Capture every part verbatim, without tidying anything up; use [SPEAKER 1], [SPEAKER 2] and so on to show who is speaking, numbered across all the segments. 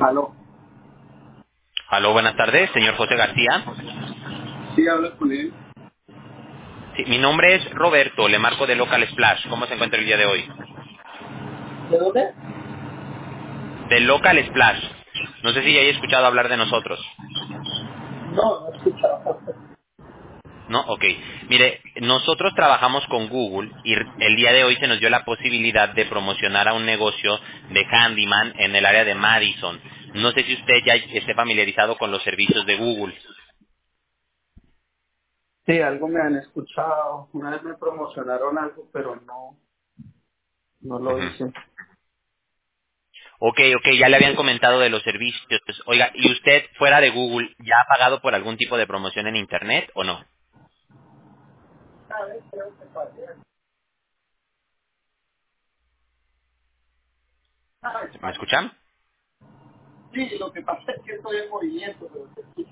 [SPEAKER 1] Aló.
[SPEAKER 2] Aló, buenas tardes, señor José García.
[SPEAKER 1] Sí, hablo con él.
[SPEAKER 2] Sí, mi nombre es Roberto, le marco de Local Splash. ¿Cómo se encuentra el día de hoy?
[SPEAKER 1] ¿De dónde?
[SPEAKER 2] De Local Splash. No sé si ya haya escuchado hablar de nosotros.
[SPEAKER 1] No, no he escuchado.
[SPEAKER 2] ¿No? Ok. Mire, nosotros trabajamos con Google y el día de hoy se nos dio la posibilidad de promocionar a un negocio de handyman en el área de Madison. No sé si usted ya esté familiarizado con los servicios de Google.
[SPEAKER 1] Sí, algo me han escuchado. Una vez me promocionaron algo, pero no, no lo
[SPEAKER 2] Ujú.
[SPEAKER 1] hice.
[SPEAKER 2] Ok, ok, ya le habían comentado de los servicios. Oiga, ¿y usted fuera de Google ya ha pagado por algún tipo de promoción en Internet o no?
[SPEAKER 1] A ver, creo que pasé. Ah,
[SPEAKER 2] ¿Me
[SPEAKER 1] España.
[SPEAKER 2] escuchan?
[SPEAKER 1] Sí, lo que pasa es que estoy en movimiento, pero sí.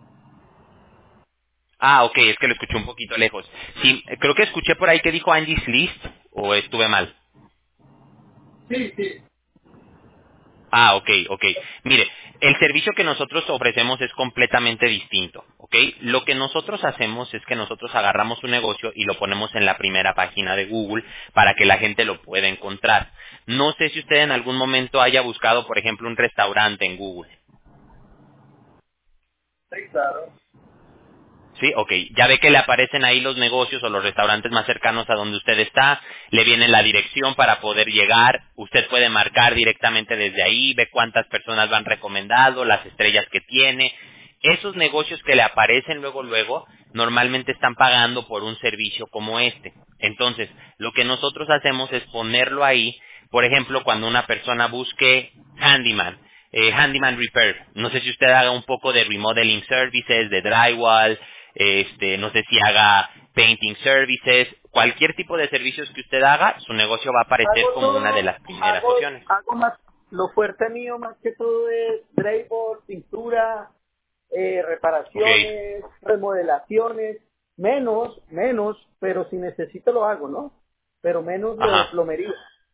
[SPEAKER 2] Ah, ok, es que lo escuché un poquito lejos. Sí, eh, creo que escuché por ahí que dijo Angie's List, o estuve mal.
[SPEAKER 1] Sí, sí.
[SPEAKER 2] Ah, ok, ok. Mire, el servicio que nosotros ofrecemos es completamente distinto, ¿ok? Lo que nosotros hacemos es que nosotros agarramos un negocio y lo ponemos en la primera página de Google para que la gente lo pueda encontrar. No sé si usted en algún momento haya buscado, por ejemplo, un restaurante en Google.
[SPEAKER 1] Sí, claro.
[SPEAKER 2] Sí, ok. Ya ve que le aparecen ahí los negocios o los restaurantes más cercanos a donde usted está, le viene la dirección para poder llegar, usted puede marcar directamente desde ahí, ve cuántas personas van recomendado, las estrellas que tiene. Esos negocios que le aparecen luego, luego, normalmente están pagando por un servicio como este. Entonces, lo que nosotros hacemos es ponerlo ahí, por ejemplo, cuando una persona busque handyman, eh, handyman repair. No sé si usted haga un poco de remodeling services, de drywall, este, no sé si haga painting services, cualquier tipo de servicios que usted haga, su negocio va a aparecer
[SPEAKER 1] Hago
[SPEAKER 2] como una de
[SPEAKER 1] todo,
[SPEAKER 2] las primeras
[SPEAKER 1] hago,
[SPEAKER 2] opciones.
[SPEAKER 1] hago más, lo fuerte mío más que todo es drywall, pintura, eh,
[SPEAKER 2] Ok.
[SPEAKER 1] reparaciones, remodelaciones, menos, menos, pero si necesito lo hago, ¿no? Pero menos lo de
[SPEAKER 2] Ajá.
[SPEAKER 1] plomería.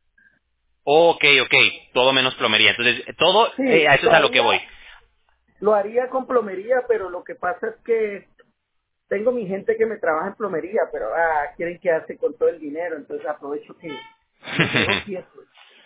[SPEAKER 2] Ok, ok. Todo menos plomería. Entonces, todo, eh,
[SPEAKER 1] Sí,
[SPEAKER 2] a eso
[SPEAKER 1] lo
[SPEAKER 2] es a lo que
[SPEAKER 1] haría,
[SPEAKER 2] voy.
[SPEAKER 1] lo haría con plomería, pero lo que pasa es que tengo mi gente que me trabaja en plomería, pero ah, quieren quedarse con todo el dinero, entonces aprovecho que los dejo quietos.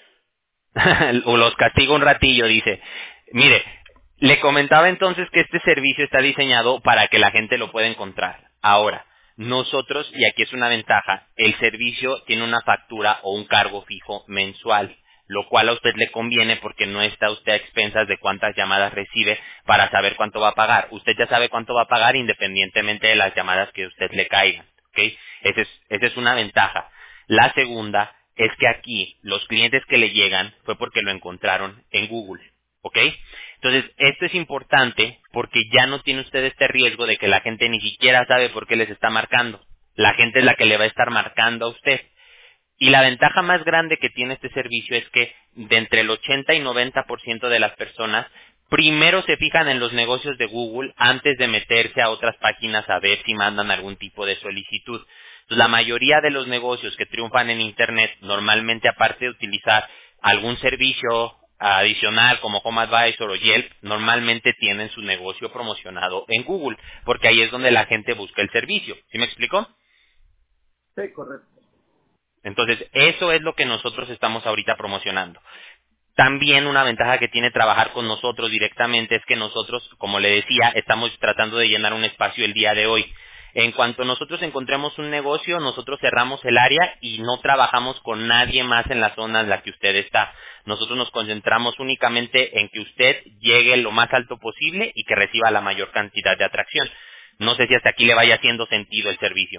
[SPEAKER 2] O los castigo un ratillo, dice. Mire, le comentaba entonces que este servicio está diseñado para que la gente lo pueda encontrar. Ahora, nosotros, y aquí es una ventaja, el servicio tiene una factura o un cargo fijo mensual, lo cual a usted le conviene porque no está usted a expensas de cuántas llamadas recibe para saber cuánto va a pagar. Usted ya sabe cuánto va a pagar independientemente de las llamadas que a usted le caigan. ¿Ok? Esa es, esa es una ventaja. La segunda es que aquí los clientes que le llegan fue porque lo encontraron en Google, ¿ok? Entonces, esto es importante porque ya no tiene usted este riesgo de que la gente ni siquiera sabe por qué les está marcando. La gente es la que le va a estar marcando a usted. Y la ventaja más grande que tiene este servicio es que de entre el ochenta y noventa por ciento de las personas primero se fijan en los negocios de Google antes de meterse a otras páginas a ver si mandan algún tipo de solicitud. Entonces, la mayoría de los negocios que triunfan en Internet, normalmente aparte de utilizar algún servicio adicional como Home Advisor o Yelp, normalmente tienen su negocio promocionado en Google, porque ahí es donde la gente busca el servicio. ¿Sí me explico?
[SPEAKER 1] Sí, correcto.
[SPEAKER 2] Entonces, eso es lo que nosotros estamos ahorita promocionando. También una ventaja que tiene trabajar con nosotros directamente es que nosotros, como le decía, estamos tratando de llenar un espacio el día de hoy. En cuanto nosotros encontremos un negocio, nosotros cerramos el área y no trabajamos con nadie más en la zona en la que usted está. Nosotros nos concentramos únicamente en que usted llegue lo más alto posible y que reciba la mayor cantidad de atracción. No sé si hasta aquí le vaya haciendo sentido el servicio.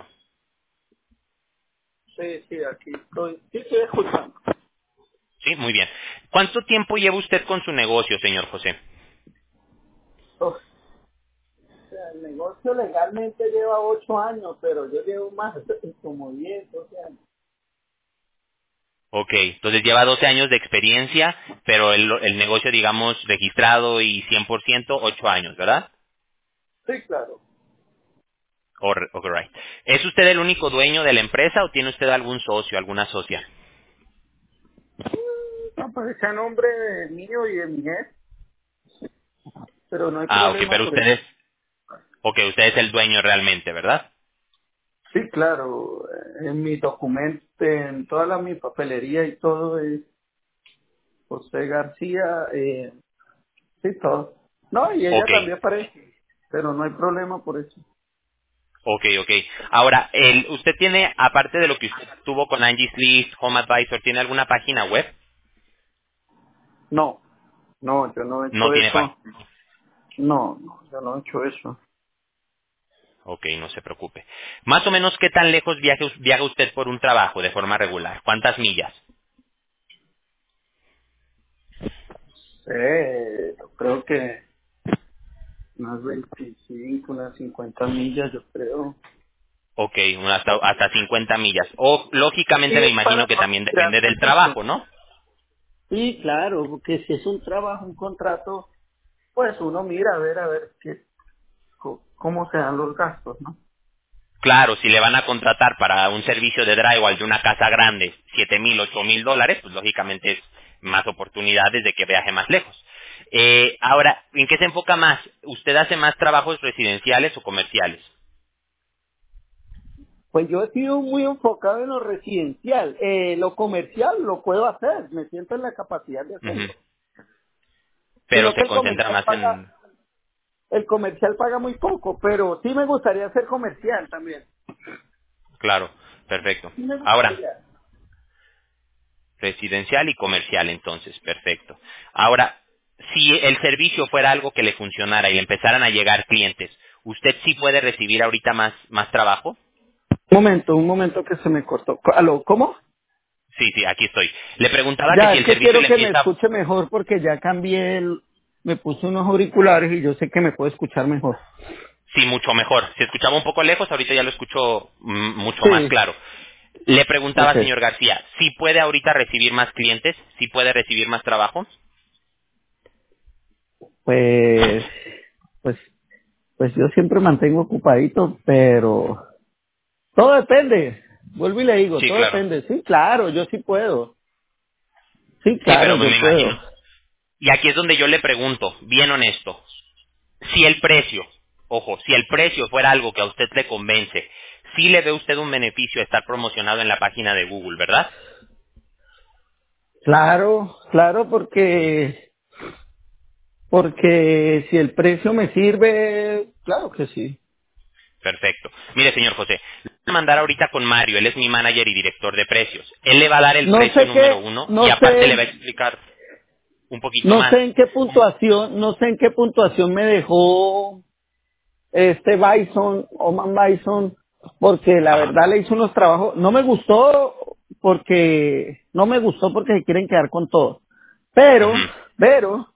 [SPEAKER 1] Sí, sí, aquí estoy, sí estoy escuchando.
[SPEAKER 2] Sí, muy bien. ¿Cuánto tiempo lleva usted con su negocio, señor José?
[SPEAKER 1] Uf, o sea, el negocio legalmente lleva ocho años, pero yo llevo más, como diez, doce años.
[SPEAKER 2] Ok, entonces lleva doce años de experiencia, pero el, el negocio, digamos, registrado y cien por ciento, ocho años, ¿verdad?
[SPEAKER 1] Sí, claro.
[SPEAKER 2] Or- ok, right. ¿Es usted el único dueño de la empresa o tiene usted algún socio, alguna socia?
[SPEAKER 1] No, pues ese nombre mío y de mi jefe. pero no hay
[SPEAKER 2] Ah, ok,
[SPEAKER 1] problema
[SPEAKER 2] pero
[SPEAKER 1] por
[SPEAKER 2] usted
[SPEAKER 1] eso.
[SPEAKER 2] es, ok, usted es el dueño realmente, ¿verdad?
[SPEAKER 1] Sí, claro, eh, en mi documento, en toda la, mi papelería y todo es José García, eh, sí, todo. No, y ella
[SPEAKER 2] Ok,
[SPEAKER 1] también aparece, pero no hay problema por eso.
[SPEAKER 2] ok, ok. Ahora, el, ¿usted tiene, aparte de lo que usted tuvo con Angie's List, Home Advisor, ¿tiene alguna página web?
[SPEAKER 1] No, no, yo no he
[SPEAKER 2] No
[SPEAKER 1] hecho
[SPEAKER 2] tiene página.
[SPEAKER 1] eso. No, no, yo no he hecho eso.
[SPEAKER 2] Ok, no se preocupe. Más o menos, ¿qué tan lejos viaja, viaja usted por un trabajo de forma regular? ¿Cuántas millas?
[SPEAKER 1] Eh, yo creo que unas veinticinco, unas cincuenta millas, yo creo.
[SPEAKER 2] Ok, un hasta, hasta cincuenta millas. O,
[SPEAKER 1] Y
[SPEAKER 2] lógicamente, me
[SPEAKER 1] es
[SPEAKER 2] imagino
[SPEAKER 1] para
[SPEAKER 2] que también
[SPEAKER 1] mirar
[SPEAKER 2] depende del
[SPEAKER 1] tantito.
[SPEAKER 2] trabajo, ¿no?
[SPEAKER 1] Sí, claro, porque si es un trabajo, un contrato, pues uno mira a ver, a ver qué, co- cómo se dan los gastos, ¿no?
[SPEAKER 2] Claro, si le van a contratar para un servicio de drywall de una casa grande, siete mil, ocho mil dólares, pues lógicamente es más oportunidades de que viaje más lejos. Eh, ahora, ¿en qué se enfoca más? ¿Usted hace más trabajos residenciales o comerciales?
[SPEAKER 1] Pues yo he sido muy enfocado en lo residencial. Eh, lo comercial lo puedo hacer, me siento en la capacidad de
[SPEAKER 2] Ujú.
[SPEAKER 1] hacerlo.
[SPEAKER 2] Pero
[SPEAKER 1] Sino que
[SPEAKER 2] se
[SPEAKER 1] el
[SPEAKER 2] concentra
[SPEAKER 1] comercial
[SPEAKER 2] más
[SPEAKER 1] paga,
[SPEAKER 2] en...
[SPEAKER 1] el comercial paga muy poco, pero sí me gustaría hacer comercial también.
[SPEAKER 2] Claro, perfecto.
[SPEAKER 1] Sí me
[SPEAKER 2] Ahora,
[SPEAKER 1] gustaría.
[SPEAKER 2] residencial y comercial, entonces, perfecto. Ahora, si el servicio fuera algo que le funcionara y le empezaran a llegar clientes, ¿usted sí puede recibir ahorita más, más trabajo?
[SPEAKER 1] Un momento, un momento que se me cortó. ¿Aló? ¿Cómo?
[SPEAKER 2] Sí, sí, aquí estoy. Le preguntaba que
[SPEAKER 1] Ya,
[SPEAKER 2] si
[SPEAKER 1] es
[SPEAKER 2] el
[SPEAKER 1] que
[SPEAKER 2] servicio
[SPEAKER 1] quiero
[SPEAKER 2] le
[SPEAKER 1] que me
[SPEAKER 2] empieza...
[SPEAKER 1] escuche mejor porque ya cambié el... Me puse unos auriculares y yo sé que me puedo escuchar mejor.
[SPEAKER 2] Sí, mucho mejor. Se escuchaba un poco lejos, ahorita ya lo escucho mm, mucho más
[SPEAKER 1] Sí,
[SPEAKER 2] claro. Le
[SPEAKER 1] ok.
[SPEAKER 2] preguntaba, señor García, ¿sí puede ahorita recibir más clientes? ¿Sí puede recibir más trabajo?
[SPEAKER 1] Pues, pues, pues yo siempre mantengo ocupadito, pero todo depende. Vuelvo y le digo,
[SPEAKER 2] Sí,
[SPEAKER 1] todo
[SPEAKER 2] claro.
[SPEAKER 1] depende. Sí, claro, yo sí puedo. Sí,
[SPEAKER 2] Sí,
[SPEAKER 1] claro,
[SPEAKER 2] pero
[SPEAKER 1] yo
[SPEAKER 2] me
[SPEAKER 1] puedo.
[SPEAKER 2] imagino. Y aquí es donde yo le pregunto, bien honesto, si el precio, ojo, si el precio fuera algo que a usted le convence, sí le ve usted un beneficio a estar promocionado en la página de Google, ¿verdad?
[SPEAKER 1] Claro, claro, porque, porque si el precio me sirve, claro que sí.
[SPEAKER 2] Perfecto. Mire, señor José, le voy a mandar ahorita con Mario, él es mi manager y director de precios. Él le va a dar el
[SPEAKER 1] No
[SPEAKER 2] precio
[SPEAKER 1] sé
[SPEAKER 2] número
[SPEAKER 1] qué,
[SPEAKER 2] uno y
[SPEAKER 1] no
[SPEAKER 2] aparte le va a
[SPEAKER 1] sé,
[SPEAKER 2] explicar un poquito
[SPEAKER 1] no
[SPEAKER 2] más.
[SPEAKER 1] sé en qué puntuación, no sé en qué puntuación me dejó este Bison, Oman Bison, porque la
[SPEAKER 2] Ajá.
[SPEAKER 1] verdad le hizo unos trabajos, no me gustó porque, no me gustó porque se quieren quedar con todo. Pero,
[SPEAKER 2] Ujú.
[SPEAKER 1] pero,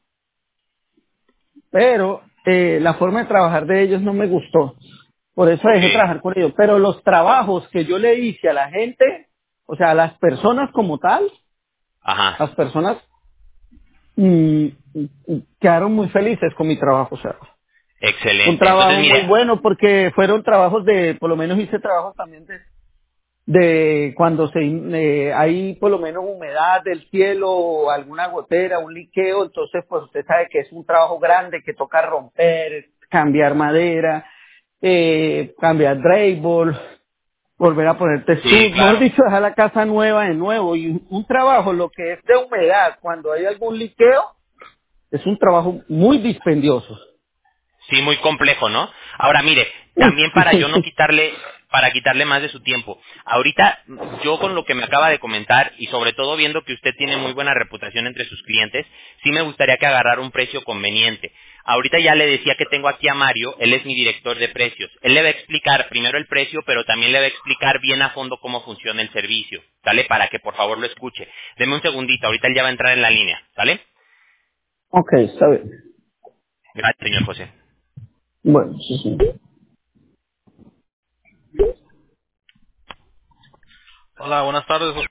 [SPEAKER 1] pero, eh, la forma de trabajar de ellos no me gustó. Por eso
[SPEAKER 2] Ok.
[SPEAKER 1] dejé trabajar con ellos. Pero los trabajos que yo le hice a la gente, o sea, a las personas como tal,
[SPEAKER 2] Ajá.
[SPEAKER 1] las personas mm, mm, quedaron muy felices con mi trabajo. O sea, un
[SPEAKER 2] Excelente. Entonces,
[SPEAKER 1] trabajo muy
[SPEAKER 2] mire,
[SPEAKER 1] bueno porque fueron trabajos de, por lo menos hice trabajos también de, de cuando se, eh, hay por lo menos humedad del cielo o alguna gotera, un liqueo, entonces pues usted sabe que es un trabajo grande que toca romper, cambiar madera, eh, cambiar drywall, volver a poner
[SPEAKER 2] sí,
[SPEAKER 1] textura, mejor
[SPEAKER 2] claro.
[SPEAKER 1] dicho, dejar la casa nueva de nuevo y un, un trabajo, lo que es de humedad, cuando hay algún liqueo, es un trabajo muy dispendioso.
[SPEAKER 2] Sí, muy complejo, ¿no? Ahora, mire,
[SPEAKER 1] Uy,
[SPEAKER 2] también para yo no
[SPEAKER 1] sí.
[SPEAKER 2] quitarle, para quitarle más de su tiempo. Ahorita, yo con lo que me acaba de comentar, y sobre todo viendo que usted tiene muy buena reputación entre sus clientes, sí me gustaría que agarrara un precio conveniente. Ahorita ya le decía que tengo aquí a Mario, él es mi director de precios. Él le va a explicar primero el precio, pero también le va a explicar bien a fondo cómo funciona el servicio, ¿sale? Para que por favor lo escuche. Deme un segundito, ahorita él ya va a entrar en la línea, ¿sale?
[SPEAKER 1] Ok, está bien.
[SPEAKER 2] Gracias, señor José.
[SPEAKER 1] Bueno, sí, sí.
[SPEAKER 2] Hola, buenas tardes.